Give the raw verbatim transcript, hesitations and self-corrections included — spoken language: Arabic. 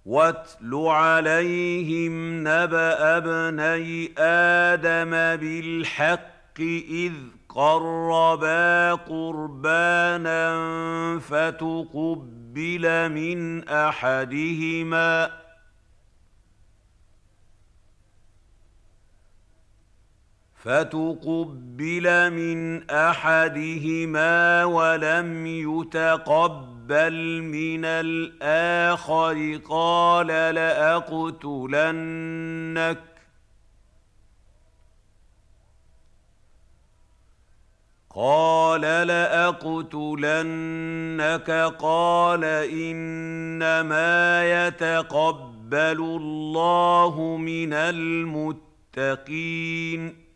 واتل عليهم نبأ ابني آدم بالحق إذ قربا قربانا فتقبل من أحدهما فتقبل من أحدهما ولم يتقبل من الآخر قال لأقتلنك قال لأقتلنك قال إنما يتقبل الله من المتقين